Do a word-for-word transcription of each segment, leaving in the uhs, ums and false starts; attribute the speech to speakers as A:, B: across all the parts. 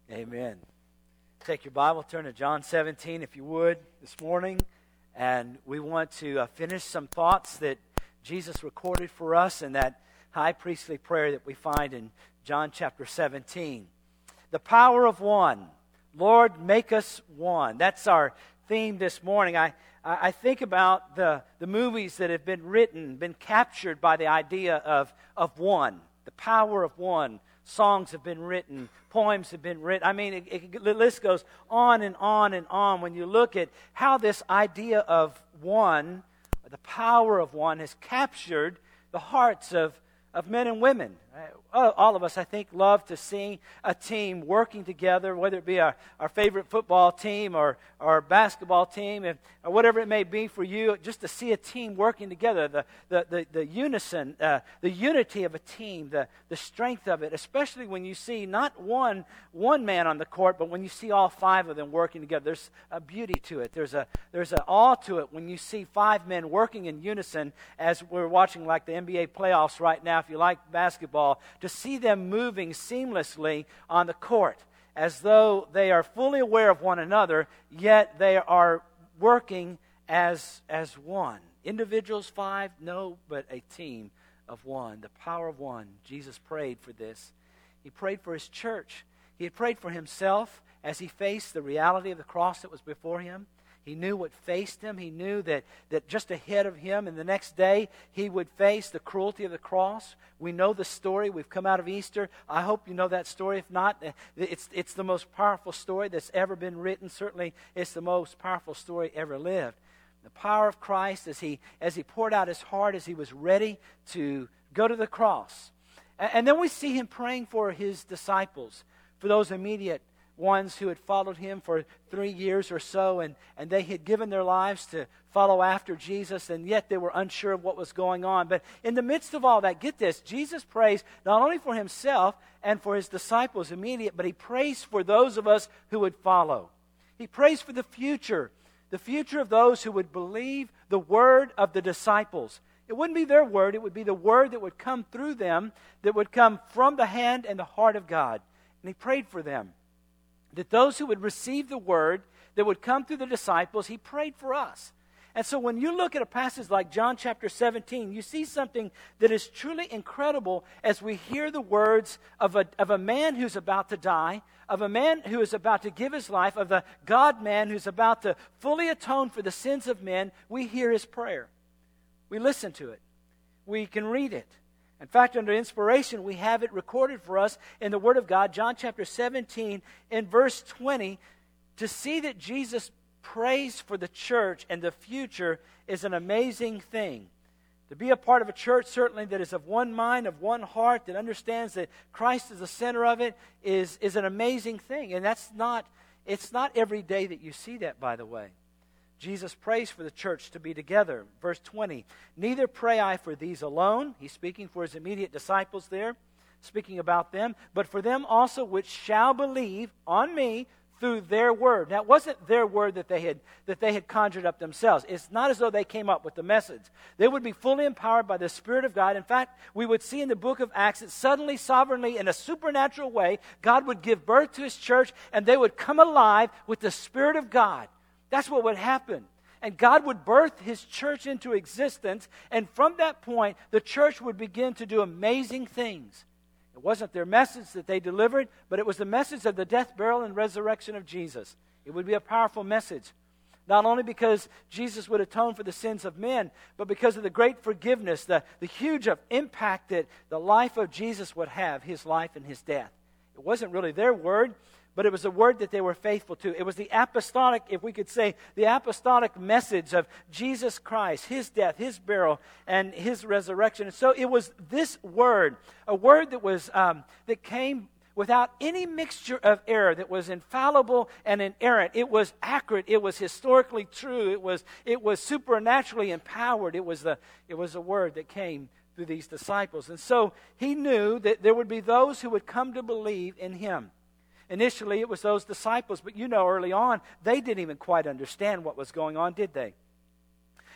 A: Amen. Take your Bible, turn to John seventeen if you would this morning. And we want to uh, finish some thoughts that Jesus recorded for us in that high priestly prayer that we find in John chapter seventeen. The power of one. Lord, make us one. That's our theme this morning. I, I think about the, the movies that have been written, been captured by the idea of, of one. The power of one. Songs have been written, poems have been written. I mean, it, it, the list goes on and on and on when you look at how this idea of one, or the power of one, has captured the hearts of, of men and women. All of us, I think, love to see a team working together, whether it be our, our favorite football team or our basketball team, and, or whatever it may be for you, just to see a team working together, the the the, the unison, uh, the unity of a team, the, the strength of it, especially when you see not one one man on the court, but when you see all five of them working together. There's a beauty to it. There's a there's an awe to it when you see five men working in unison, as we're watching like the N B A playoffs right now, if you like basketball, to see them moving seamlessly on the court as though they are fully aware of one another, yet they are working as, as one. Individuals, five, no, but a team of one. The power of one. Jesus prayed for this. He prayed for his church. He had prayed for himself as he faced the reality of the cross that was before him. He knew what faced him. He knew that, that just ahead of him, and the next day, he would face the cruelty of the cross. We know the story. We've come out of Easter. I hope you know that story. If not, it's, it's the most powerful story that's ever been written. Certainly, it's the most powerful story ever lived. The power of Christ as he, as he poured out his heart, as he was ready to go to the cross. And, and then we see him praying for his disciples, for those immediate ones who had followed him for three years or so, and, and they had given their lives to follow after Jesus, and yet they were unsure of what was going on. But in the midst of all that, get this, Jesus prays not only for himself and for his disciples immediate, but he prays for those of us who would follow. He prays for the future, the future of those who would believe the word of the disciples. It wouldn't be their word, it would be the word that would come through them, that would come from the hand and the heart of God. And he prayed for them, that those who would receive the word that would come through the disciples, he prayed for us. And so when you look at a passage like John chapter seventeen, you see something that is truly incredible as we hear the words of a, of a man who's about to die, of a man who is about to give his life, of the God-man who's about to fully atone for the sins of men. We hear his prayer. We listen to it. We can read it. In fact, under inspiration, we have it recorded for us in the Word of God, John chapter seventeen, in verse twenty. To see that Jesus prays for the church and the future is an amazing thing. To be a part of a church, certainly, that is of one mind, of one heart, that understands that Christ is the center of it, is, is an amazing thing. And that's not, it's not every day that you see that, by the way. Jesus prays for the church to be together. Verse twenty, neither pray I for these alone. He's speaking for his immediate disciples there, speaking about them, but for them also which shall believe on me through their word. Now, it wasn't their word that they had that they had conjured up themselves. It's not as though they came up with the message. They would be fully empowered by the Spirit of God. In fact, we would see in the book of Acts that suddenly, sovereignly, in a supernatural way, God would give birth to his church, and they would come alive with the Spirit of God. That's what would happen. And God would birth his church into existence, and from that point, the church would begin to do amazing things. It wasn't their message that they delivered, but it was the message of the death, burial, and resurrection of Jesus. It would be a powerful message, not only because Jesus would atone for the sins of men, but because of the great forgiveness, the, the huge impact that the life of Jesus would have, his life and his death. It wasn't really their word, but it was a word that they were faithful to. It was the apostolic, if we could say, the apostolic message of Jesus Christ, his death, his burial, and his resurrection. And so it was this word, a word that was um, that came without any mixture of error, that was infallible and inerrant. It was accurate. It was historically true. It was it was supernaturally empowered. It was the it was a word that came through these disciples. And so he knew that there would be those who would come to believe in him. Initially, it was those disciples, but you know, early on, they didn't even quite understand what was going on, did they?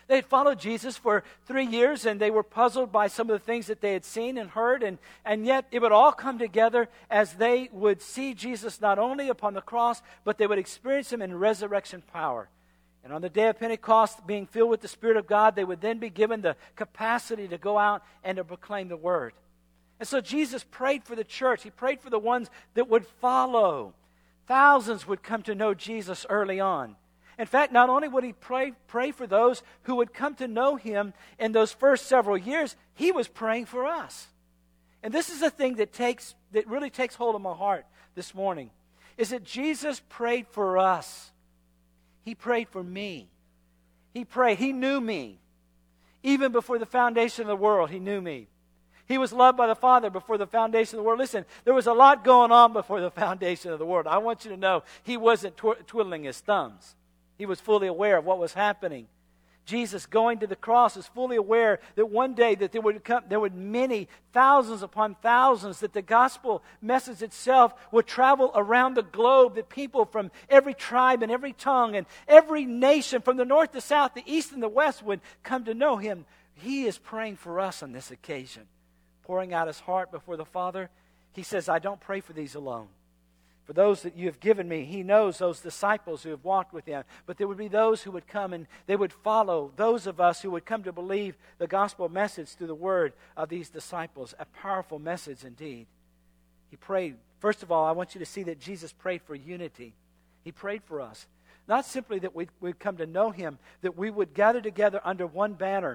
A: They had followed Jesus for three years, and they were puzzled by some of the things that they had seen and heard, and, and yet it would all come together as they would see Jesus not only upon the cross, but they would experience him in resurrection power. And on the day of Pentecost, being filled with the Spirit of God, they would then be given the capacity to go out and to proclaim the Word. And so Jesus prayed for the church. He prayed for the ones that would follow. Thousands would come to know Jesus early on. In fact, not only would he pray, pray for those who would come to know him in those first several years, he was praying for us. And this is the thing that takes that really takes hold of my heart this morning, is that Jesus prayed for us. He prayed for me. He prayed. He knew me. Even before the foundation of the world, he knew me. He was loved by the Father before the foundation of the world. Listen, there was a lot going on before the foundation of the world. I want you to know he wasn't tw- twiddling his thumbs. He was fully aware of what was happening. Jesus going to the cross is fully aware that one day that there would come, there would many, thousands upon thousands, that the gospel message itself would travel around the globe, that people from every tribe and every tongue and every nation, from the north to south, the east and the west, would come to know him. He is praying for us on this occasion, pouring out his heart before the Father. He says, I don't pray for these alone. For those that you have given me, he knows those disciples who have walked with him. But there would be those who would come and they would follow, those of us who would come to believe the gospel message through the word of these disciples. A powerful message indeed. He prayed. First of all, I want you to see that Jesus prayed for unity. He prayed for us. Not simply that we'd, we'd come to know him, that we would gather together under one banner.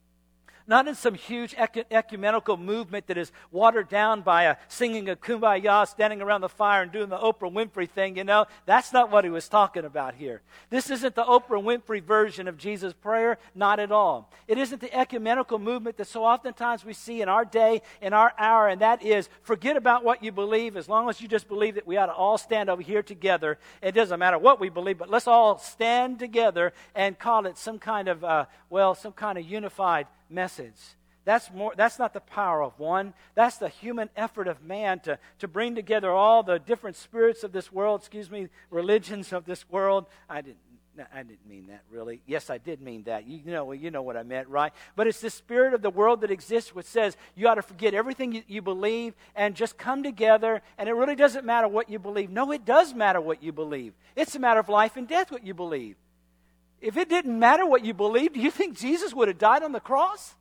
A: Not in some huge ecumenical movement that is watered down by a singing a kumbaya, standing around the fire and doing the Oprah Winfrey thing, you know. That's not what he was talking about here. This isn't the Oprah Winfrey version of Jesus' prayer, not at all. It isn't the ecumenical movement that so oftentimes we see in our day, in our hour, and that is, forget about what you believe, as long as you just believe that we ought to all stand over here together. It doesn't matter what we believe, but let's all stand together and call it some kind of, uh, well, some kind of unified message. That's more. That's not the power of one. That's the human effort of man to, to bring together all the different spirits of this world, excuse me, religions of this world. I didn't I didn't mean that really. Yes, I did mean that. You know, you know what I meant, right? But it's the spirit of the world that exists which says you ought to forget everything you, you believe and just come together, and it really doesn't matter what you believe. No, it does matter what you believe. It's a matter of life and death what you believe. If it didn't matter what you believed, do you think Jesus would have died on the cross?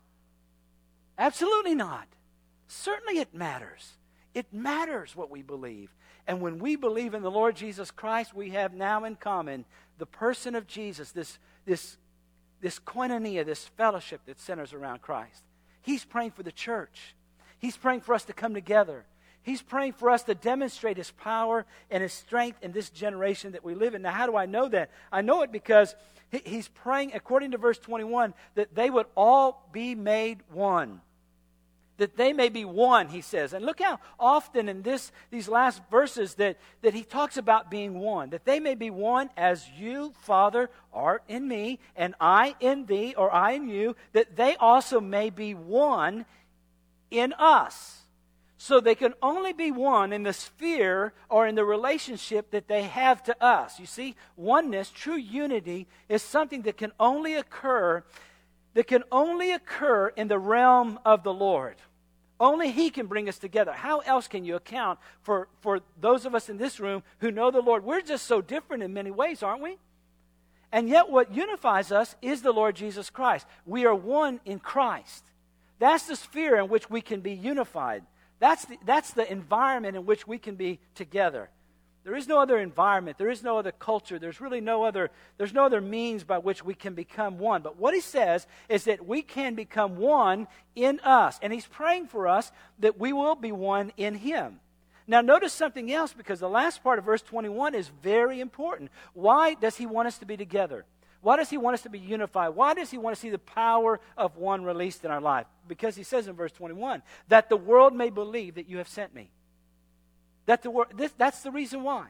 A: Absolutely not. Certainly it matters. It matters what we believe. And when we believe in the Lord Jesus Christ, we have now in common the person of Jesus, this, this, this koinonia, this fellowship that centers around Christ. He's praying for the church. He's praying for us to come together. He's praying for us to demonstrate his power and his strength in this generation that we live in. Now, how do I know that? I know it because he's praying, according to verse twenty-one, that they would all be made one. That they may be one, he says. And look how often in this these last verses that, that he talks about being one. That they may be one as you, Father, art in me, and I in thee, or I in you, that they also may be one in us. So they can only be one in the sphere or in the relationship that they have to us. You see, oneness, true unity, is something that can only occur, that can only occur in the realm of the Lord. Only he can bring us together. How else can you account for, for those of us in this room who know the Lord? We're just so different in many ways, aren't we? And yet what unifies us is the Lord Jesus Christ. We are one in Christ. That's the sphere in which we can be unified. That's the, that's the environment in which we can be together. There is no other environment. There is no other culture. There's really no other, there's no other means by which we can become one. But what he says is that we can become one in us. And he's praying for us that we will be one in him. Now notice something else, because the last part of verse twenty-one is very important. Why does he want us to be together? Why does he want us to be unified? Why does he want to see the power of one released in our life? Because he says in verse twenty-one, that the world may believe that you have sent me. That the world, this, that's the reason why.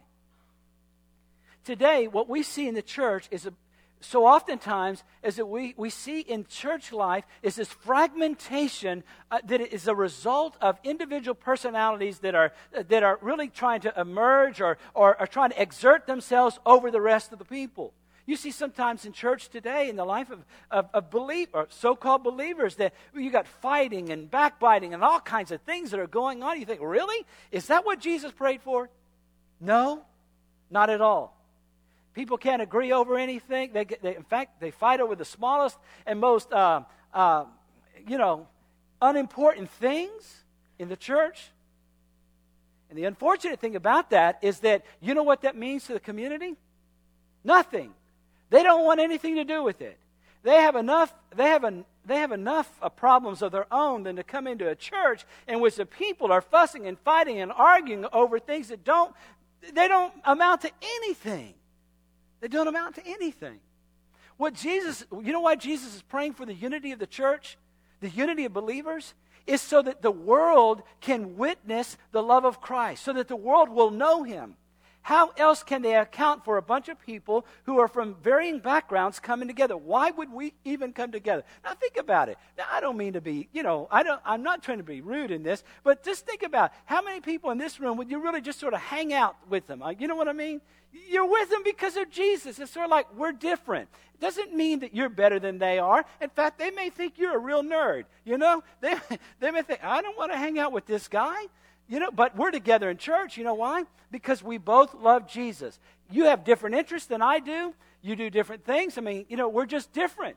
A: Today, what we see in the church is a, so oftentimes is that we, we see in church life is this fragmentation uh, that is a result of individual personalities that are that are really trying to emerge or, or are trying to exert themselves over the rest of the people. You see sometimes in church today, in the life of, of, of believe, or so-called believers, that you got fighting and backbiting and all kinds of things that are going on. You think, really? Is that what Jesus prayed for? No, not at all. People can't agree over anything. They, they, in fact, they fight over the smallest and most, uh, uh, you know, unimportant things in the church. And the unfortunate thing about that is that, you know what that means to the community? Nothing. They don't want anything to do with it. They have enough. They have a, They have enough uh, problems of their own than to come into a church in which the people are fussing and fighting and arguing over things that don't. They don't amount to anything. They don't amount to anything. What Jesus, you know why Jesus is praying for the unity of the church, the unity of believers, is so that the world can witness the love of Christ, so that the world will know Him. How else can they account for a bunch of people who are from varying backgrounds coming together? Why would we even come together? Now think about it. Now I don't mean to be, you know, I don't, I'm not trying to be rude in this, but just think about how many people in this room would you really just sort of hang out with them? You know what I mean? You're with them because of Jesus. It's sort of like we're different. It doesn't mean that you're better than they are. In fact, they may think you're a real nerd. You know, they, they may think, I don't want to hang out with this guy. You know, but we're together in church. You know why? Because we both love Jesus. You have different interests than I do. You do different things. I mean, you know, we're just different.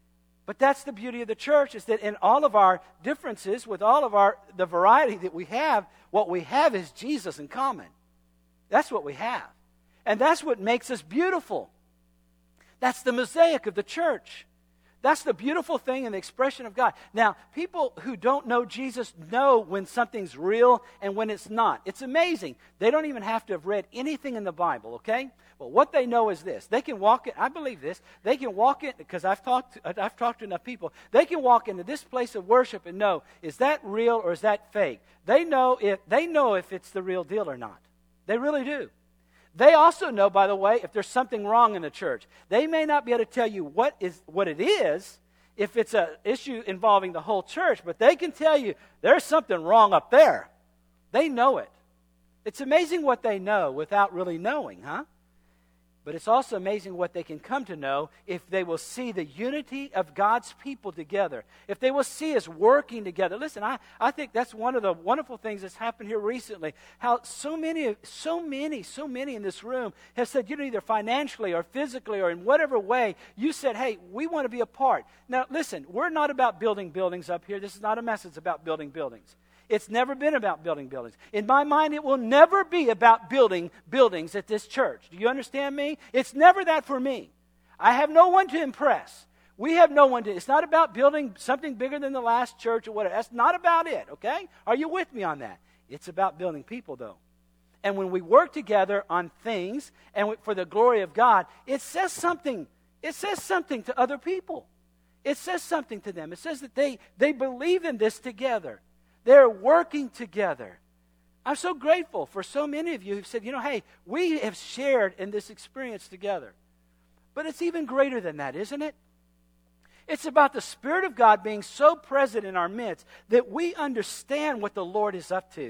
A: But that's the beauty of the church, is that in all of our differences, with all of our the variety that we have, what we have is Jesus in common. That's what we have. And that's what makes us beautiful. That's the mosaic of the church. That's the beautiful thing in the expression of God. Now, people who don't know Jesus know when something's real and when it's not. It's amazing. They don't even have to have read anything in the Bible, okay? But what they know is this. They can walk in, I believe this, they can walk in, because I've talked, I've talked to enough people, they can walk into this place of worship and know, is that real or is that fake? They know if, they know if it's the real deal or not. They really do. They also know, by the way, if there's something wrong in the church. They may not be able to tell you what is what it is if it's an issue involving the whole church, but they can tell you there's something wrong up there. They know it. It's amazing what they know without really knowing, huh? But it's also amazing what they can come to know if they will see the unity of God's people together. If they will see us working together. Listen, I, I think that's one of the wonderful things that's happened here recently. How so many, so many, so many in this room have said, you know, either financially or physically or in whatever way, you said, hey, we want to be a part. Now, listen, we're not about building buildings up here. This is not a message about building buildings. It's never been about building buildings. In my mind, it will never be about building buildings at this church. Do you understand me? It's never that for me. I have no one to impress. We have no one to, it's not about building something bigger than the last church or whatever. That's not about it, okay? Are you with me on that? It's about building people, though. And when we work together on things and for the glory of God, it says something. It says something to other people. It says something to them. It says that they, they believe in this together. They're working together. I'm so grateful for so many of you who've said, you know, hey, we have shared in this experience together. But it's even greater than that, isn't it? It's about the Spirit of God being so present in our midst that we understand what the Lord is up to.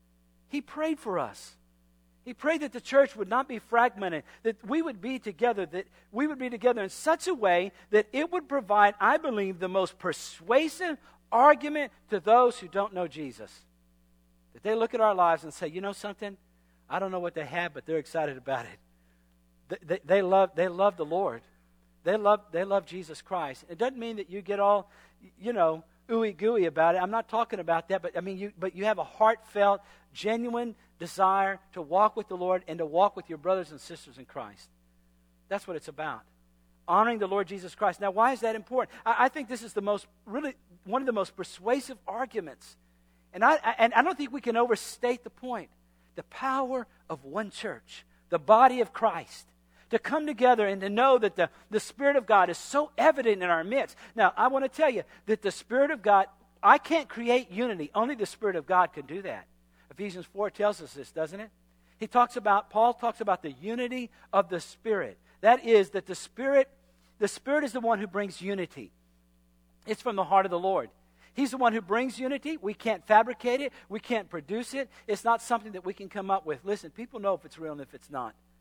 A: He prayed for us. He prayed that the church would not be fragmented, that we would be together, that we would be together in such a way that it would provide, I believe, the most persuasive argument to those who don't know Jesus. That they look at our lives and say, you know something? I don't know what they have, but they're excited about it. They, they, they love they love the Lord. They love they love Jesus Christ. It doesn't mean that you get all, you know, ooey gooey about it. I'm not talking about that, but I mean you but you have a heartfelt, genuine desire to walk with the Lord and to walk with your brothers and sisters in Christ. That's what it's about. Honoring the Lord Jesus Christ. Now, why is that important? I, I think this is the most, really, one of the most persuasive arguments. And I, I, and I don't think we can overstate the point. The power of one church, the body of Christ, to come together and to know that the, the Spirit of God is so evident in our midst. Now, I want to tell you that the Spirit of God, I can't create unity. Only the Spirit of God can do that. Ephesians four tells us this, doesn't it? He talks about, Paul talks about the unity of the Spirit. That is that the Spirit, the Spirit is the one who brings unity. It's from the heart of the Lord. He's the one who brings unity. We can't fabricate it. We can't produce it. It's not something that we can come up with. Listen, people know if it's real and if it's not.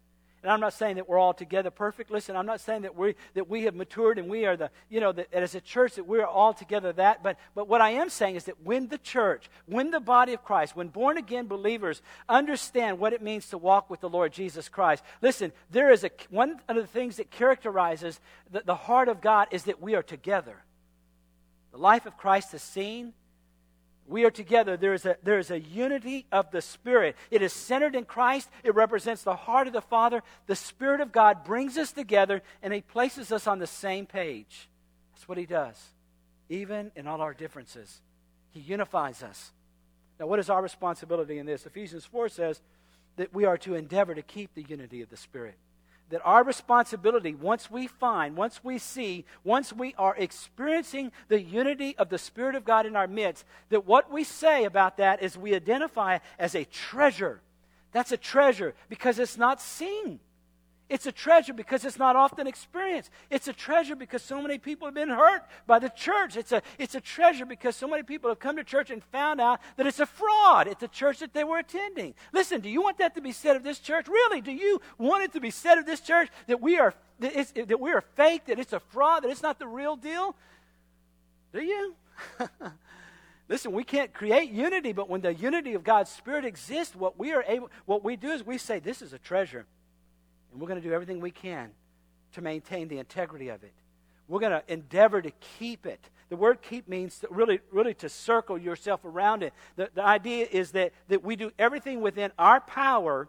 A: And I'm not saying that we're all together perfect. Listen, I'm not saying that we that we have matured and we are the, you know, that as a church that we're all together that. But, but what I am saying is that when the church, when the body of Christ, when born-again believers understand what it means to walk with the Lord Jesus Christ, listen, there is a, one of the things that characterizes the, the heart of God is that we are together. The life of Christ is seen. We are together. There is a there is a unity of the Spirit. It is centered in Christ. It represents the heart of the Father. The Spirit of God brings us together, and He places us on the same page. That's what He does. Even in all our differences, He unifies us. Now, what is our responsibility in this? Ephesians four says that we are to endeavor to keep the unity of the Spirit. That our responsibility, once we find, once we see, once we are experiencing the unity of the Spirit of God in our midst, that what we say about that is we identify as a treasure. That's a treasure because it's not seen. It's a treasure because it's not often experienced. It's a treasure because so many people have been hurt by the church. It's a, it's a treasure because so many people have come to church and found out that it's a fraud. It's a church that they were attending. Listen, do you want that to be said of this church? Really, do you want it to be said of this church that we are that, it's, that we are fake, that it's a fraud, that it's not the real deal? Do you? Listen, we can't create unity, but when the unity of God's Spirit exists, what we are able, what we do is we say, this is a treasure. And we're going to do everything we can to maintain the integrity of it. We're going to endeavor to keep it. The word keep means to really, really to circle yourself around it. The, the idea is that, that we do everything within our power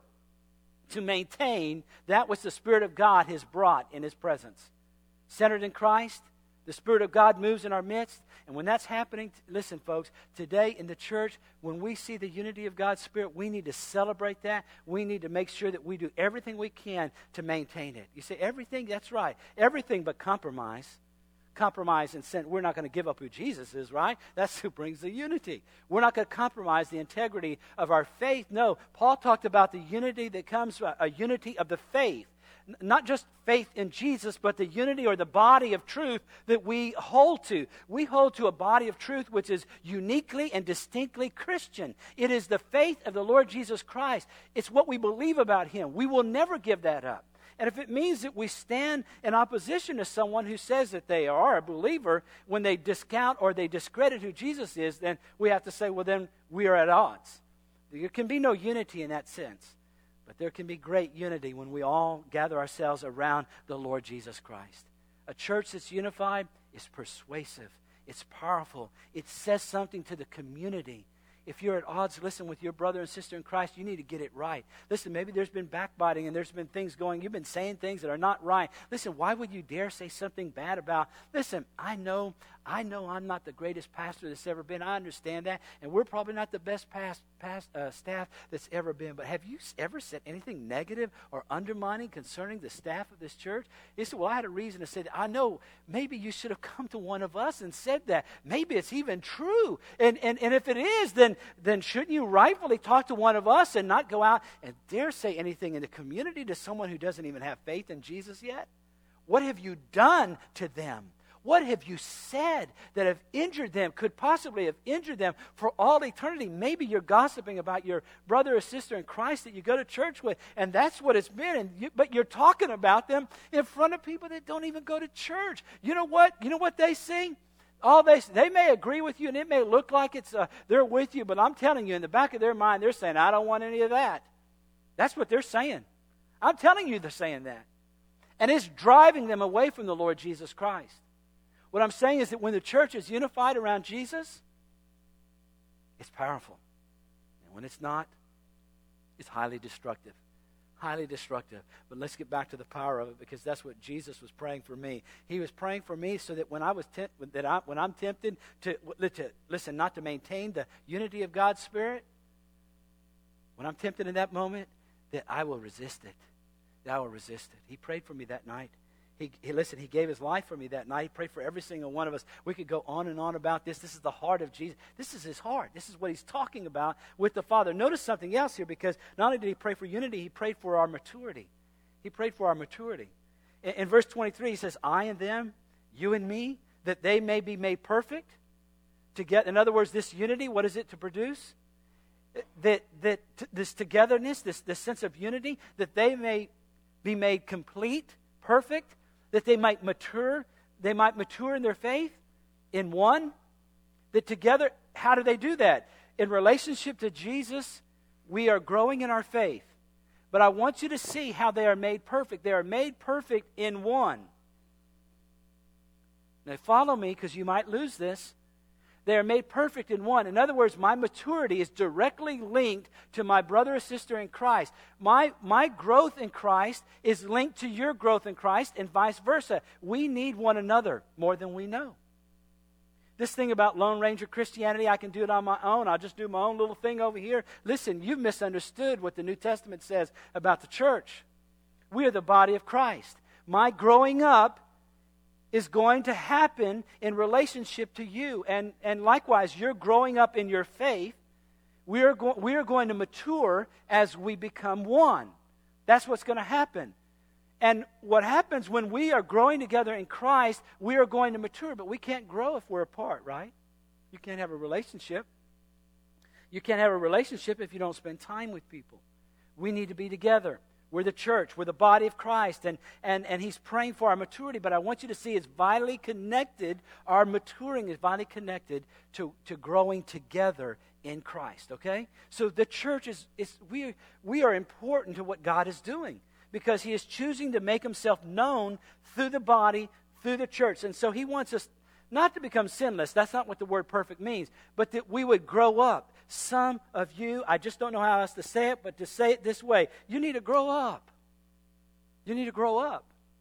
A: to maintain that which the Spirit of God has brought in His presence. Centered in Christ, the Spirit of God moves in our midst. And when that's happening, listen, folks, today in the church, when we see the unity of God's Spirit, we need to celebrate that. We need to make sure that we do everything we can to maintain it. You say, everything? That's right. Everything but compromise. Compromise and sin. We're not going to give up who Jesus is, right? That's who brings the unity. We're not going to compromise the integrity of our faith. No, Paul talked about the unity that comes, a unity of the faith. Not just faith in Jesus, but the unity or the body of truth that we hold to. We hold to a body of truth which is uniquely and distinctly Christian. It is the faith of the Lord Jesus Christ. It's what we believe about Him. We will never give that up. And if it means that we stand in opposition to someone who says that they are a believer when they discount or they discredit who Jesus is, then we have to say, well, then we are at odds. There can be no unity in that sense. But there can be great unity when we all gather ourselves around the Lord Jesus Christ. A church that's unified is persuasive. It's powerful. It says something to the community. If you're at odds, listen, with your brother and sister in Christ, you need to get it right. Listen, maybe there's been backbiting and there's been things going. You've been saying things that are not right. Listen, why would you dare say something bad about? Listen, I know, I know I'm not the greatest pastor that's ever been. I understand that. And we're probably not the best past, past, uh, staff that's ever been. But have you ever said anything negative or undermining concerning the staff of this church? He said, well, I had a reason to say that. I know maybe you should have come to one of us and said that. Maybe it's even true. And, and, and if it is, then then shouldn't you rightfully talk to one of us and not go out and dare say anything in the community to someone who doesn't even have faith in Jesus yet? What have you done to them? What have you said that have injured them, could possibly have injured them for all eternity? Maybe you're gossiping about your brother or sister in Christ that you go to church with, and that's what it's been. And you, but you're talking about them in front of people that don't even go to church. You know what? You know what they see? All they they may agree with you, and it may look like it's uh, they're with you, but I'm telling you, in the back of their mind, they're saying, I don't want any of that. That's what they're saying. I'm telling you they're saying that. And it's driving them away from the Lord Jesus Christ. What I'm saying is that when the church is unified around Jesus, it's powerful. And when it's not, it's highly destructive. Highly destructive. But let's get back to the power of it, because that's what Jesus was praying for me. He was praying for me so that when I was temp- that I, when I'm tempted to, to listen, not to maintain the unity of God's Spirit, when I'm tempted in that moment, that I will resist it. That I will resist it. He prayed for me that night. He, he listen, He gave His life for me that night. He prayed for every single one of us. We could go on and on about this. This is the heart of Jesus. This is His heart. This is what He's talking about with the Father. Notice something else here, because not only did He pray for unity, He prayed for our maturity. He prayed for our maturity. In, in verse twenty-three, He says, I and them, you and me, that they may be made perfect. To get, in other words, this unity, what is it to produce? That, that t- this togetherness, this, this sense of unity, that they may be made complete, perfect, that they might mature, they might mature in their faith in one, that together, how do they do that? In relationship to Jesus, we are growing in our faith. But I want you to see how they are made perfect. They are made perfect in one. Now follow me, because you might lose this. They are made perfect in one. In other words, my maturity is directly linked to my brother or sister in Christ. My, my growth in Christ is linked to your growth in Christ, and vice versa. We need one another more than we know. This thing about Lone Ranger Christianity, I can do it on my own. I'll just do my own little thing over here. Listen, you've misunderstood what the New Testament says about the church. We are the body of Christ. My growing up is going to happen in relationship to you. And, and likewise, you're growing up in your faith. We are, go- we are going to mature as we become one. That's what's going to happen. And what happens when we are growing together in Christ, we are going to mature. But we can't grow if we're apart, right? You can't have a relationship. You can't have a relationship if you don't spend time with people. We need to be together. We're the church. We're the body of Christ. And, and, and he's praying for our maturity. But I want you to see it's vitally connected. Our maturing is vitally connected to, to growing together in Christ. Okay? So the church is, is we, we are important to what God is doing. Because he is choosing to make himself known through the body, through the church. And so he wants us not to become sinless. That's not what the word perfect means. But that we would grow up. Some of you, I just don't know how else to say it, but to say it this way, you need to grow up. You need to grow up.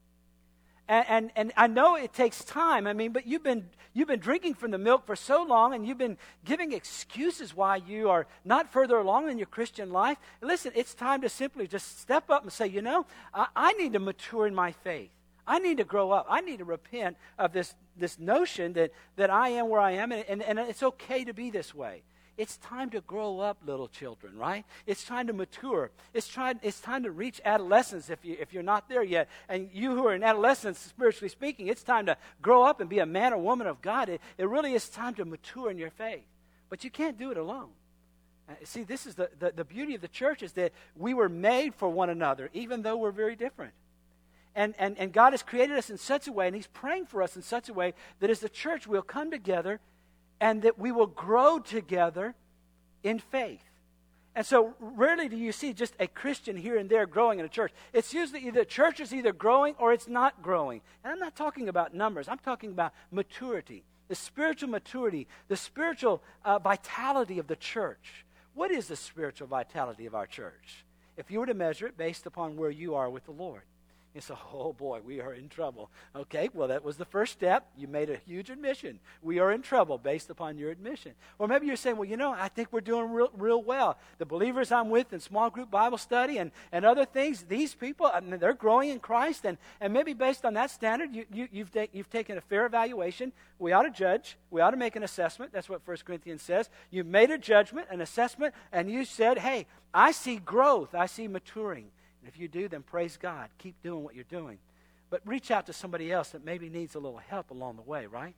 A: And, and, and I know it takes time. I mean, but you've been you've been drinking from the milk for so long, and you've been giving excuses why you are not further along in your Christian life. Listen, it's time to simply just step up and say, you know, I, I need to mature in my faith. I need to grow up. I need to repent of this, this notion that, that I am where I am, and, and, and it's okay to be this way. It's time to grow up, little children, right? It's time to mature. It's, try, it's time to reach adolescence if, you, if you're not there yet. And you who are in adolescence, spiritually speaking, it's time to grow up and be a man or woman of God. It, it really is time to mature in your faith. But you can't do it alone. Uh, see, this is the, the, the beauty of the church is that we were made for one another, even though we're very different. And, and, and God has created us in such a way, and he's praying for us in such a way that as the church we'll come together and that we will grow together in faith. And so rarely do you see just a Christian here and there growing in a church. It's usually either the church is either growing or it's not growing. And I'm not talking about numbers. I'm talking about maturity, the spiritual maturity, the spiritual uh, vitality of the church. What is the spiritual vitality of our church? If you were to measure it based upon where you are with the Lord. You say, oh boy, we are in trouble. Okay, well that was the first step. You made a huge admission. We are in trouble based upon your admission. Or maybe you're saying, well, you know, I think we're doing real, real well. The believers I'm with in small group Bible study and, and other things, these people, I mean, they're growing in Christ. And, and maybe based on that standard, you, you, you've, ta- you've taken a fair evaluation. We ought to judge. We ought to make an assessment. That's what First Corinthians says. You've made a judgment, an assessment, and you said, hey, I see growth. I see maturing. If you do, then praise God. Keep doing what you're doing. But reach out to somebody else that maybe needs a little help along the way, right?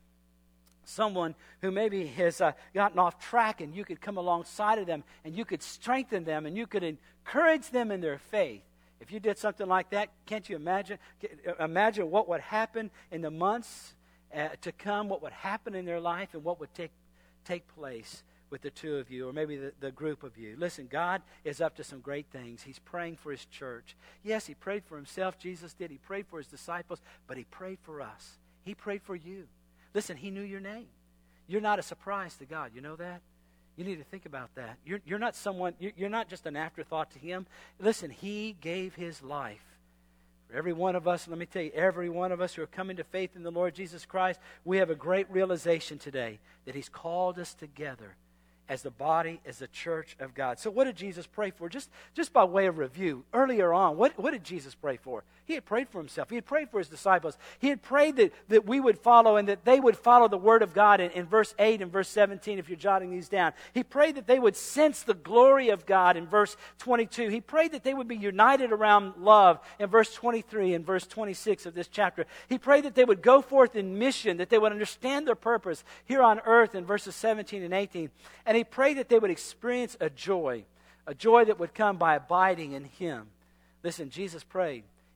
A: Someone who maybe has uh, gotten off track, and you could come alongside of them and you could strengthen them and you could encourage them in their faith. If you did something like that, can't you imagine imagine what would happen in the months uh, to come, what would happen in their life, and what would take take place with the two of you, or maybe the, the group of you. Listen, God is up to some great things. He's praying for his church. Yes, he prayed for himself. Jesus did. He prayed for his disciples, but he prayed for us. He prayed for you. Listen, he knew your name. You're not a surprise to God. You know that? You need to think about that. You're, you're not someone, you're, you're not just an afterthought to him. Listen, he gave his life. For every one of us, let me tell you, every one of us who are coming to faith in the Lord Jesus Christ, we have a great realization today that he's called us together as the body, as the church of God. So what did Jesus pray for? Just, just by way of review, earlier on, what, what did Jesus pray for? He had prayed for himself. He had prayed for his disciples. He had prayed that, that we would follow and that they would follow the word of God in, in verse eight and verse seventeen, if you're jotting these down. He prayed that they would sense the glory of God in verse twenty-two. He prayed that they would be united around love in verse twenty-three and verse twenty-six of this chapter. He prayed that they would go forth in mission, that they would understand their purpose here on earth in verses seventeen and eighteen. And he prayed that they would experience a joy, a joy that would come by abiding in him. Listen, Jesus prayed,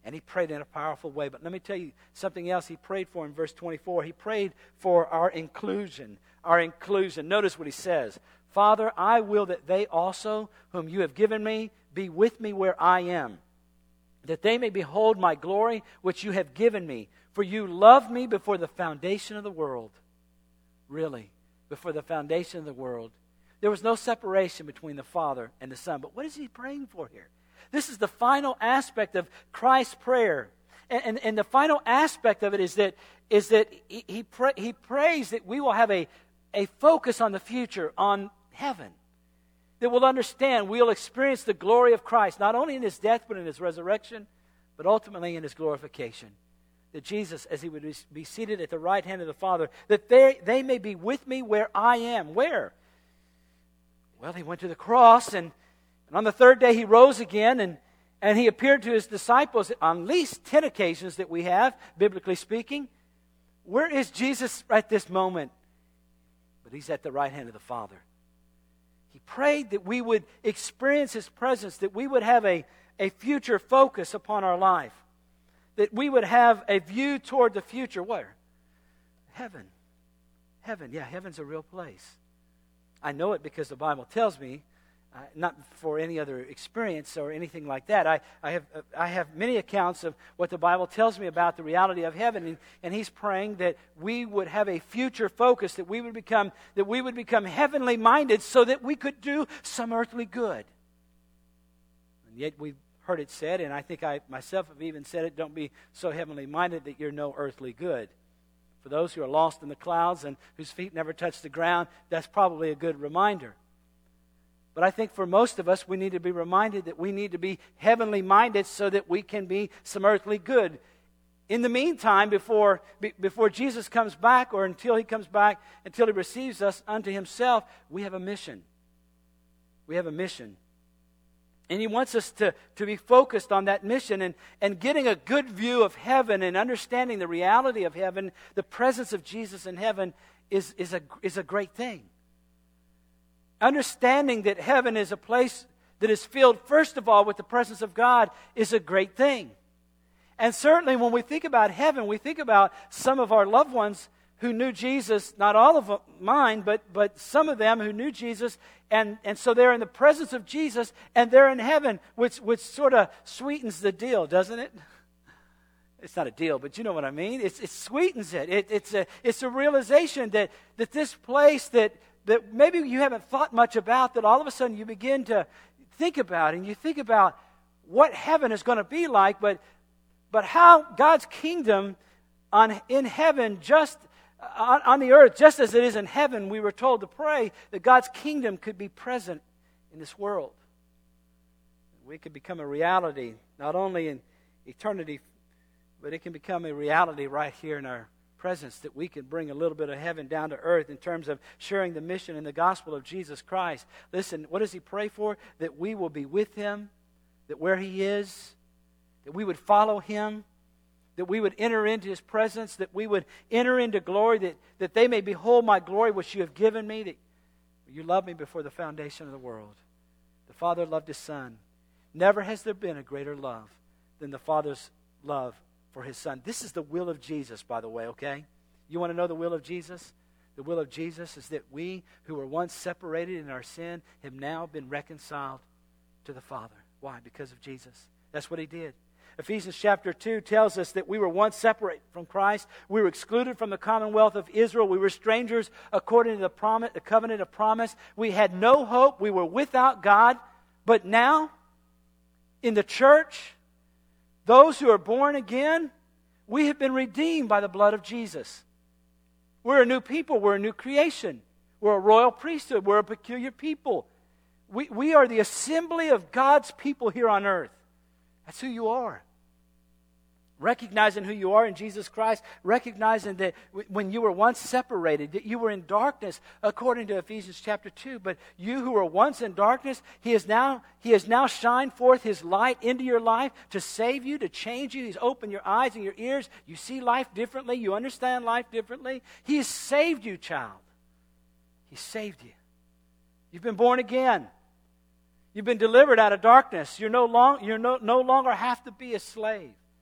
A: And he prayed in a powerful way. But let me tell you something else he prayed for in verse twenty-four. He prayed for our inclusion. Our inclusion. Notice what he says. Father, I will that they also, whom you have given me, be with me where I am, that they may behold my glory which you have given me. For you loved me before the foundation of the world. Really, before the foundation of the world. There was no separation between the Father and the Son. But what is he praying for here? This is the final aspect of Christ's prayer. And, and, and the final aspect of it is that, is that he, he, pray, he prays that we will have a, a focus on the future, on heaven. That we'll understand, we'll experience the glory of Christ, not only in his death, but in his resurrection, but ultimately in his glorification. That Jesus, as he would be seated at the right hand of the Father, that they, they may be with me where I am. Where? Well, he went to the cross, and, and on the third day he rose again, and, and he appeared to his disciples on at least ten occasions that we have, biblically speaking. Where is Jesus at this moment? But he's at the right hand of the Father. He prayed that we would experience his presence, that we would have a, a future focus upon our life, that we would have a view toward the future. Where? Heaven. Heaven, yeah, heaven's a real place. I know it because the Bible tells me, uh, not for any other experience or anything like that. I, I have uh, I have many accounts of what the Bible tells me about the reality of heaven, and, and he's praying that we would have a future focus, that we would become that we would become heavenly minded, so that we could do some earthly good. And yet we've heard it said, and I think I myself have even said it: don't be so heavenly minded that you're no earthly good. For those who are lost in the clouds and whose feet never touch the ground, that's probably a good reminder. But I think for most of us, we need to be reminded that we need to be heavenly minded so that we can be some earthly good. In the meantime, before, before Jesus comes back, or until he comes back, until he receives us unto himself, we have a mission. We have a mission. And he wants us to, to be focused on that mission, and, and getting a good view of heaven and understanding the reality of heaven, the presence of Jesus in heaven is, is, a, is a great thing. Understanding that heaven is a place that is filled, first of all, with the presence of God is a great thing. And certainly when we think about heaven, we think about some of our loved ones who knew Jesus, not all of mine, but, but some of them who knew Jesus, and, and so they're in the presence of Jesus, and they're in heaven, which, which sort of sweetens the deal, doesn't it? It's not a deal, but you know what I mean. It's, it sweetens it. it. It's a it's a realization that, that this place that, that maybe you haven't thought much about, that all of a sudden you begin to think about, and you think about what heaven is going to be like, but but how God's kingdom on in heaven, just on, on the earth, just as it is in heaven, we were told to pray that God's kingdom could be present in this world. We could become a reality, not only in eternity, but it can become a reality right here in our presence, that we can bring a little bit of heaven down to earth in terms of sharing the mission and the gospel of Jesus Christ. Listen, what does he pray for? That we will be with him, that where he is, that we would follow him, that we would enter into his presence, that we would enter into glory, that, that they may behold my glory which you have given me, that you loved me before the foundation of the world. The Father loved his Son. Never has there been a greater love than the Father's love for his Son. This is the will of Jesus, by the way, okay? You want to know the will of Jesus? The will of Jesus is that we who were once separated in our sin have now been reconciled to the Father. Why? Because of Jesus. That's what he did. Ephesians chapter two tells us that we were once separate from Christ. We were excluded from the commonwealth of Israel. We were strangers according to the promise, the covenant of promise. We had no hope. We were without God. But now, in the church, those who are born again, we have been redeemed by the blood of Jesus. We're a new people. We're a new creation. We're a royal priesthood. We're a peculiar people. We, we are the assembly of God's people here on earth. That's who you are. Recognizing who you are in Jesus Christ, recognizing that when you were once separated, that you were in darkness, according to Ephesians chapter two. But you who were once in darkness, He has now He has now shined forth His light into your life to save you, to change you. He's opened your eyes and your ears. You see life differently. You understand life differently. He has saved you, child. He saved you. You've been born again. You've been delivered out of darkness. You're no long, you're no, no longer have to be a slave.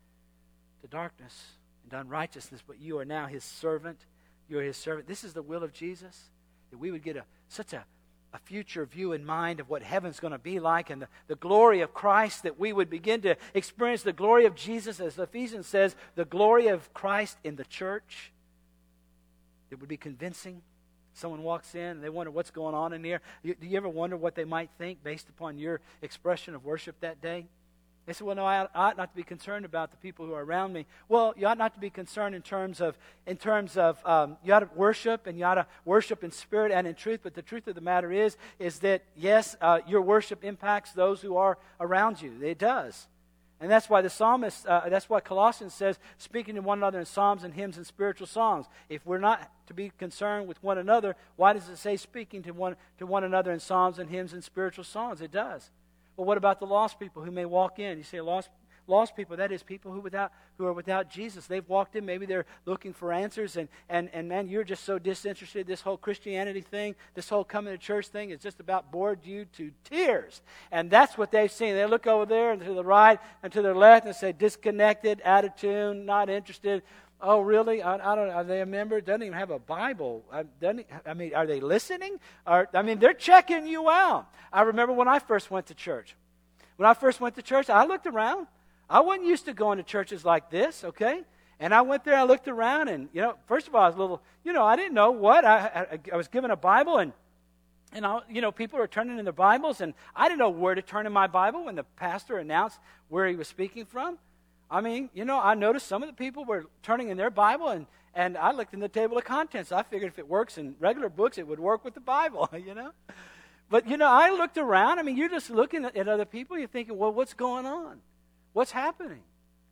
A: to darkness and to unrighteousness, but you are now his servant. You are his servant. This is the will of Jesus, that we would get a such a, a future view in mind of what heaven's going to be like and the, the glory of Christ, that we would begin to experience the glory of Jesus, as Ephesians says, the glory of Christ in the church. It would be convincing. Someone walks in and they wonder what's going on in here. You, do you ever wonder what they might think based upon your expression of worship that day? They say, well, no, I ought not to be concerned about the people who are around me. Well, you ought not to be concerned in terms of, in terms of um, you ought to worship, and you ought to worship in spirit and in truth. But the truth of the matter is, is that, yes, uh, your worship impacts those who are around you. It does. And that's why the psalmist, uh, that's why Colossians says, speaking to one another in psalms and hymns and spiritual songs. If we're not to be concerned with one another, why does it say speaking to one to one another in psalms and hymns and spiritual songs? It does. Well, what about the lost people who may walk in? You say lost lost people, that is people who without who are without Jesus. They've walked in, maybe they're looking for answers, and, and, and man, you're just so disinterested. This whole Christianity thing, this whole coming to church thing is just about bored you to tears. And that's what they've seen. They look over there and to the right and to their left and say disconnected, attitude, not interested. Oh, really? I, I don't know. Are they a member? Doesn't even have a Bible. I, doesn't, I mean, are they listening? Or, I mean, they're checking you out. I remember when I first went to church. When I first went to church, I looked around. I wasn't used to going to churches like this, okay? And I went there, I looked around, and, you know, first of all, I was a little, you know, I didn't know what. I, I, I was given a Bible, and, and I, you know, people were turning in their Bibles, and I didn't know where to turn in my Bible when the pastor announced where he was speaking from. I mean, you know, I noticed some of the people were turning in their Bible, and, and I looked in the table of contents. I figured if it works in regular books, it would work with the Bible, you know. But, you know, I looked around. I mean, you're just looking at, at other people. You're thinking, well, what's going on? What's happening?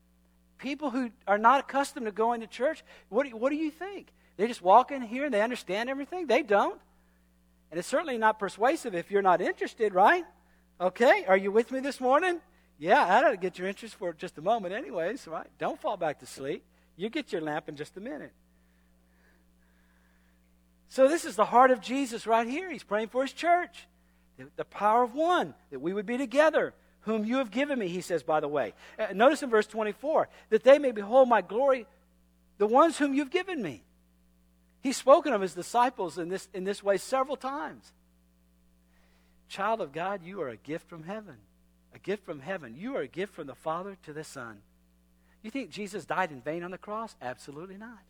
A: People who are not accustomed to going to church, what do, what do you think? They just walk in here and they understand everything? They don't. And it's certainly not persuasive if you're not interested, right? Okay, are you with me this morning? Yeah, I ought to get your interest for just a moment anyways, right? Don't fall back to sleep. You get your lamp in just a minute. So this is the heart of Jesus right here. He's praying for his church. The, the power of one, that we would be together. Whom you have given me, he says, by the way. Uh, notice in verse twenty-four, that they may behold my glory, the ones whom you've given me. He's spoken of his disciples in this, in this way several times. Child of God, you are a gift from heaven. A gift from heaven. You are a gift from the Father to the Son. You think Jesus died in vain on the cross? Absolutely not.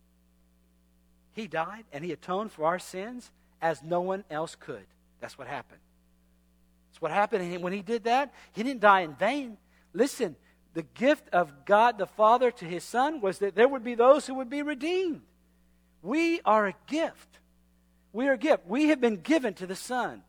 A: He died and he atoned for our sins as no one else could. That's what happened. That's what happened. And when he did that, he didn't die in vain. Listen, the gift of God the Father to his Son was that there would be those who would be redeemed. We are a gift. We are a gift. We have been given to the Son.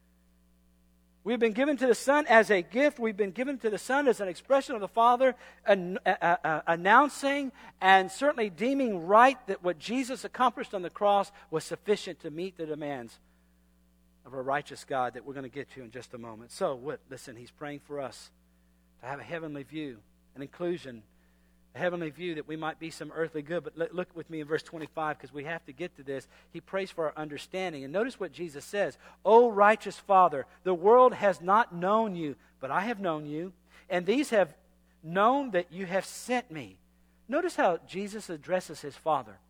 A: We've been given to the Son as a gift. We've been given to the Son as an expression of the Father, an, uh, uh, announcing and certainly deeming right that what Jesus accomplished on the cross was sufficient to meet the demands of a righteous God that we're going to get to in just a moment. So, what? Listen, he's praying for us to have a heavenly view, an inclusion, a heavenly view that we might be some earthly good. But look with me in verse twenty-five, because we have to get to this. He prays for our understanding. And notice what Jesus says. O righteous Father, the world has not known you, but I have known you, and these have known that you have sent me. Notice how Jesus addresses his Father.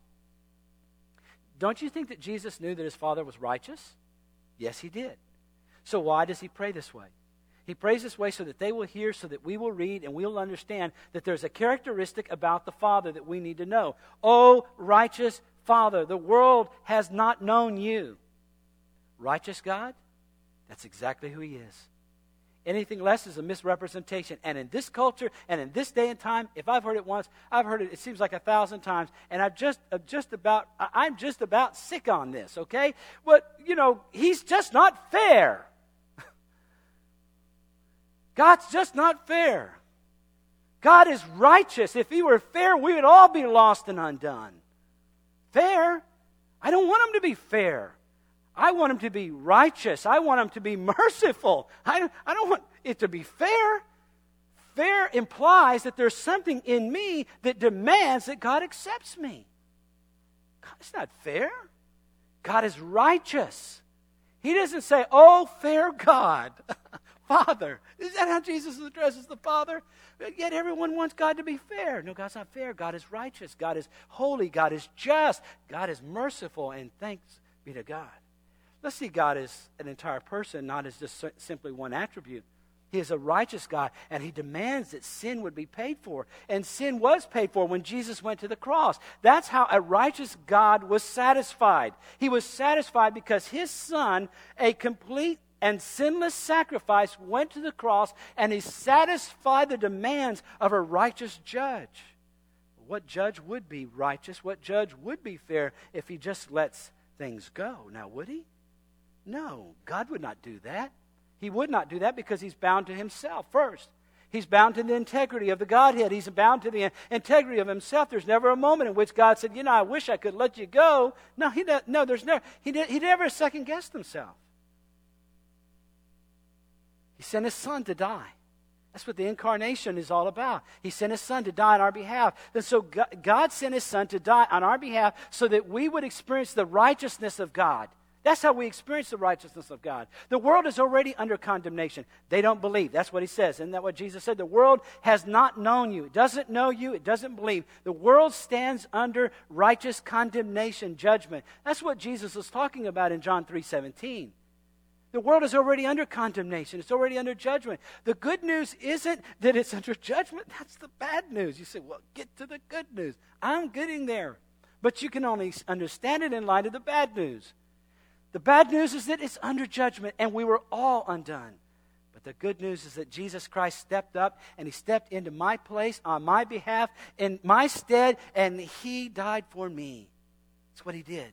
A: Don't you think that Jesus knew that his Father was righteous? Yes, he did. So why does he pray this way? He prays this way so that they will hear, so that we will read, and we will understand that there's a characteristic about the Father that we need to know. O righteous Father, the world has not known you. Righteous God? That's exactly who he is. Anything less is a misrepresentation. And in this culture and in this day and time, if I've heard it once, I've heard it, it seems like a thousand times. And I've just, I'm just about, I'm just about sick on this, okay? But, you know, he's just not fair. God's just not fair. God is righteous. If he were fair, we would all be lost and undone. Fair? I don't want him to be fair. I want him to be righteous. I want him to be merciful. I, I don't want it to be fair. Fair implies that there's something in me that demands that God accepts me. God is not fair. God is righteous. He doesn't say, oh, fair God, Father. Is that how Jesus addresses the Father? Yet everyone wants God to be fair. No, God's not fair. God is righteous. God is holy. God is just. God is merciful. And thanks be to God. Let's see God as an entire person, not as just simply one attribute. He is a righteous God, and he demands that sin would be paid for. And sin was paid for when Jesus went to the cross. That's how a righteous God was satisfied. He was satisfied because his Son, a complete and sinless sacrifice, went to the cross, and he satisfied the demands of a righteous judge. What judge would be righteous? What judge would be fair if he just lets things go? Now, would he? No, God would not do that. He would not do that because he's bound to himself first. He's bound to the integrity of the Godhead. He's bound to the integrity of himself. There's never a moment in which God said, you know, I wish I could let you go. No, he does, no, there's never, he, did, he never second-guessed himself. He sent his Son to die. That's what the incarnation is all about. He sent his Son to die on our behalf. And so God sent his Son to die on our behalf so that we would experience the righteousness of God. That's how we experience the righteousness of God. The world is already under condemnation. They don't believe. That's what he says. Isn't that what Jesus said? The world has not known you. It doesn't know you. It doesn't believe. The world stands under righteous condemnation, judgment. That's what Jesus was talking about in John three seventeen. The world is already under condemnation. It's already under judgment. The good news isn't that it's under judgment. That's the bad news. You say, well, get to the good news. I'm getting there. But you can only understand it in light of the bad news. The bad news is that it's under judgment, and we were all undone. But the good news is that Jesus Christ stepped up, and he stepped into my place on my behalf, in my stead, and he died for me. That's what he did.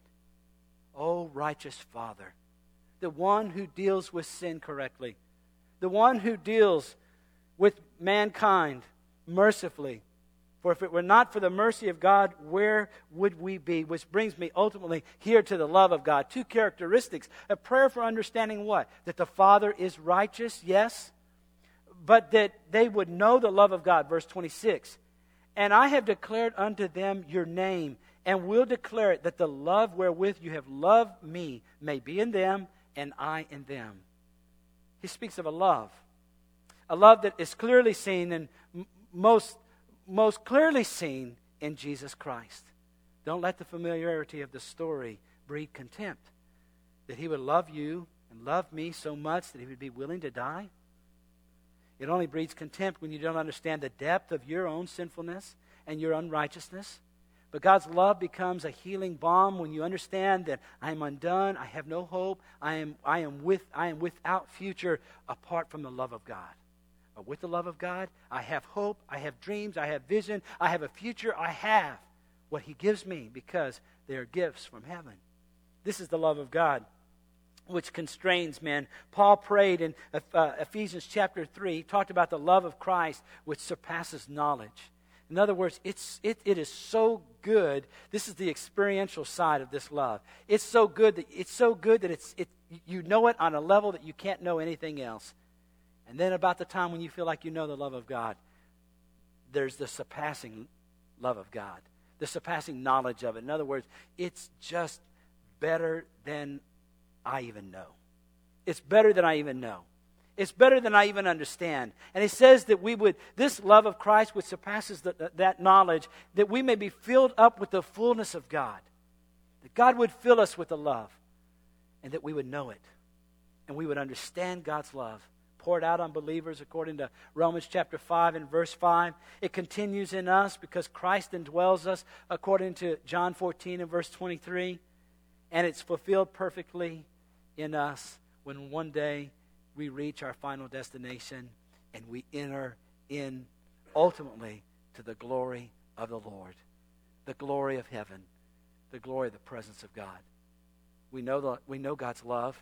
A: Oh, righteous Father, the one who deals with sin correctly, the one who deals with mankind mercifully. For if it were not for the mercy of God, where would we be? Which brings me ultimately here to the love of God. Two characteristics. A prayer for understanding what? That the Father is righteous, yes. But that they would know the love of God. Verse twenty-six. And I have declared unto them your name, and will declare it, that the love wherewith you have loved me may be in them, and I in them. He speaks of a love. A love that is clearly seen and most most clearly seen in Jesus Christ. Don't let the familiarity of the story breed contempt. That he would love you and love me so much that he would be willing to die. It only breeds contempt when you don't understand the depth of your own sinfulness and your unrighteousness. But God's love becomes a healing balm when you understand that I am undone, I have no hope, I am, I am, with, I am without future apart from the love of God. But with the love of God, I have hope, I have dreams, I have vision, I have a future, I have what he gives me because they are gifts from heaven. This is the love of God which constrains men. Paul prayed in uh, Ephesians chapter three, talked about the love of Christ which surpasses knowledge. In other words, it's, it, it is so good. This is the experiential side of this love. It's so good that it's so good that it's it you know it on a level that you can't know anything else. And then about the time when you feel like you know the love of God, there's the surpassing love of God, the surpassing knowledge of it. In other words, it's just better than I even know. It's better than I even know. It's better than I even understand. And he says that we would, this love of Christ which surpasses the, that knowledge, that we may be filled up with the fullness of God. That God would fill us with the love, and that we would know it. And we would understand God's love poured out on believers according to Romans chapter five and verse five. It continues in us because Christ indwells us according to John fourteen and verse twenty-three. And it's fulfilled perfectly in us when one day we reach our final destination and we enter in ultimately to the glory of the Lord, the glory of heaven, the glory of the presence of God. We know the, we know God's love.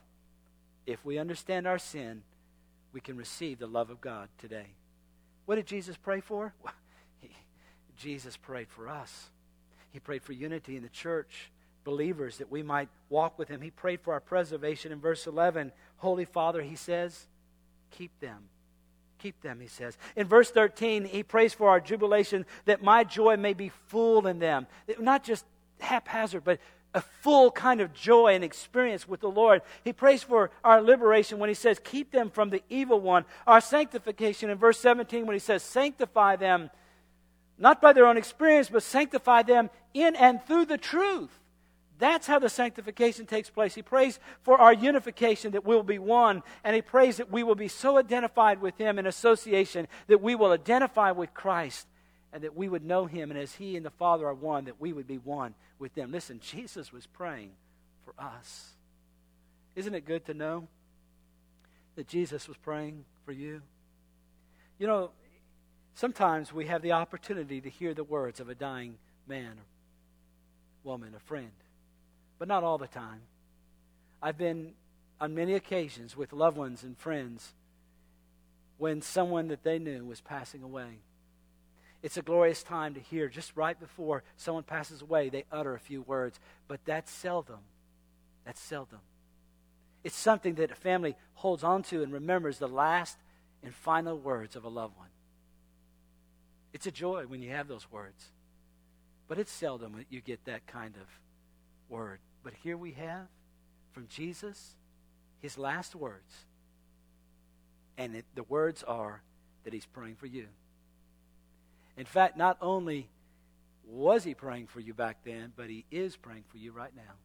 A: If we understand our sin, we can receive the love of God today. What did Jesus pray for? Well, he, Jesus prayed for us. He prayed for unity in the church, believers, that we might walk with him. He prayed for our preservation in verse eleven. Holy Father, he says, keep them. Keep them, he says. In verse thirteen, he prays for our jubilation, that my joy may be full in them. Not just haphazard, but a full kind of joy and experience with the Lord. He prays for our liberation when he says, keep them from the evil one. Our sanctification in verse seventeen when he says, sanctify them, not by their own experience, but sanctify them in and through the truth. That's how the sanctification takes place. He prays for our unification, that we will be one. And he prays that we will be so identified with him in association that we will identify with Christ and that we would know him. And as he and the Father are one, that we would be one with them. Listen, Jesus was praying for us. Isn't it good to know that Jesus was praying for you? You know, sometimes we have the opportunity to hear the words of a dying man or woman, a friend. But not all the time. I've been on many occasions with loved ones and friends when someone that they knew was passing away. It's a glorious time to hear just right before someone passes away, they utter a few words. But that's seldom. That's seldom. It's something that a family holds on to and remembers the last and final words of a loved one. It's a joy when you have those words. But it's seldom that you get that kind of word. But here we have from Jesus his last words. And it, the words are that he's praying for you. In fact, not only was he praying for you back then, but he is praying for you right now.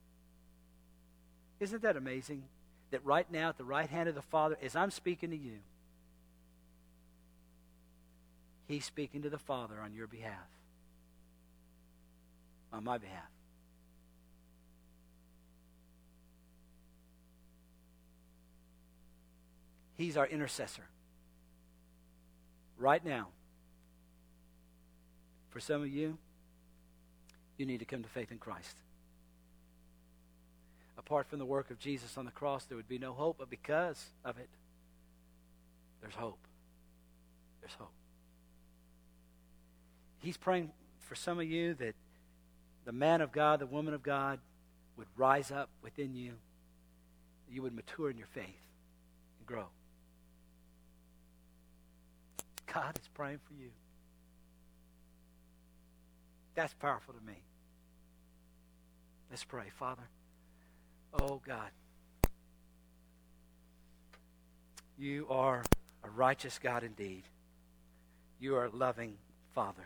A: Isn't that amazing? That right now at the right hand of the Father, as I'm speaking to you, he's speaking to the Father on your behalf. On my behalf. He's our intercessor. Right now. For some of you, you need to come to faith in Christ. Apart from the work of Jesus on the cross, there would be no hope, but because of it, there's hope. There's hope. He's praying for some of you that the man of God, the woman of God would rise up within you, that you would mature in your faith and grow. God is praying for you. That's powerful to me. Let's pray. Father, oh God, you are a righteous God indeed. You are a loving Father.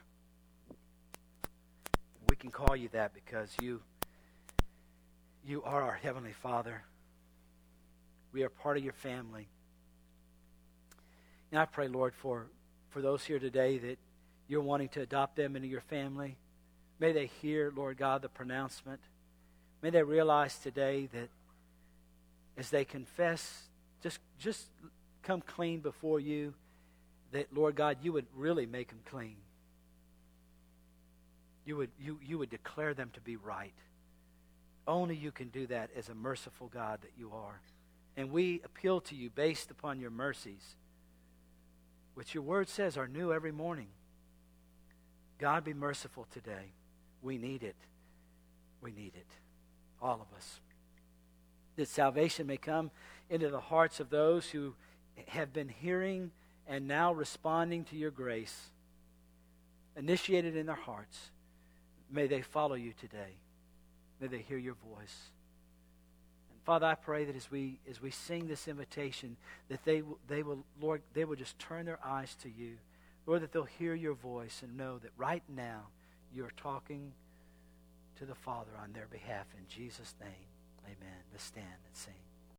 A: We can call you that because you, you are our Heavenly Father. We are part of your family. And I pray, Lord, for, for those here today that you're wanting to adopt them into your family. May they hear, Lord God, the pronouncement. May they realize today that as they confess, just, just come clean before you, that, Lord God, you would really make them clean. You would, you, you would declare them to be right. Only you can do that as a merciful God that you are. And we appeal to you based upon your mercies, which your word says are new every morning. God, be merciful today. We need it. We need it. All of us. That salvation may come into the hearts of those who have been hearing and now responding to your grace, initiated in their hearts. May they follow you today. May they hear your voice. And Father, I pray that as we as we sing this invitation, that they will, they will, Lord, they will just turn their eyes to you. Lord, that they'll hear your voice and know that right now you are talking to the Father on their behalf. In Jesus' name, amen. Let's stand and sing.